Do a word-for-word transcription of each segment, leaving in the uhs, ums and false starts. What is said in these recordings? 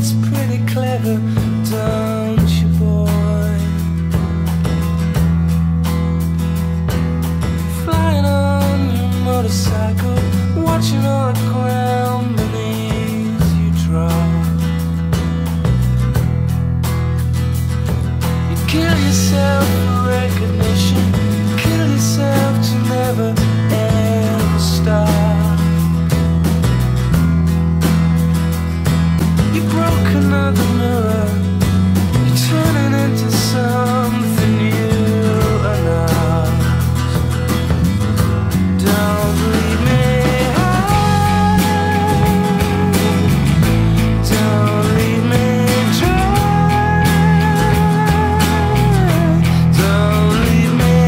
that's pretty clever, don't you, boy? Flying on your motorcycle, watching all the ground beneath you drop. You kill yourself for recognition, kill yourself to never ever stop. You broke another mirror, you're turning into something you are not. Don't leave me high, don't leave me dry, don't leave me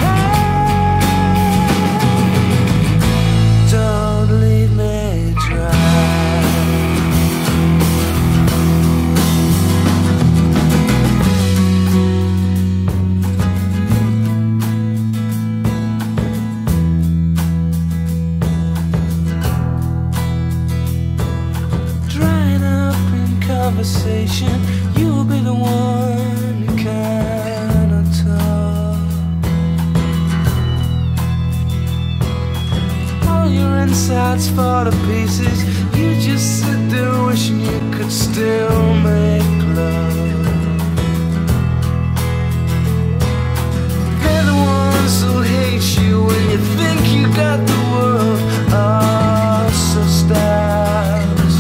high, don't leave me dry. Drying up in conversation, you'll be the one who cannot talk. All your insides fall to pieces, you just sit there wishing you could still make love. They're the ones who hate you when you think you got the world all so stacked.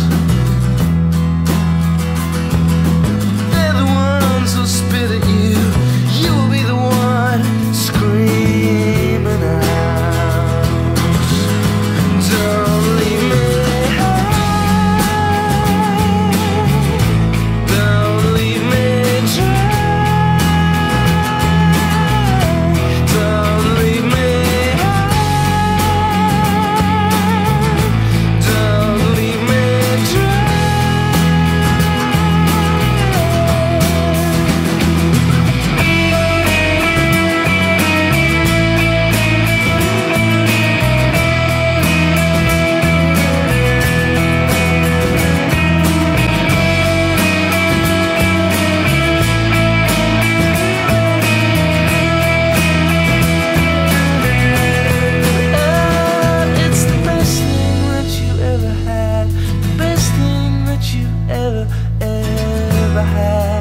They're the ones who spit at you, you'll be the one screaming out. Don't leave me high, don't leave me dry, don't leave me high, don't leave me dry. Uh, It's the best thing that you ever had, the best thing that you ever, ever had.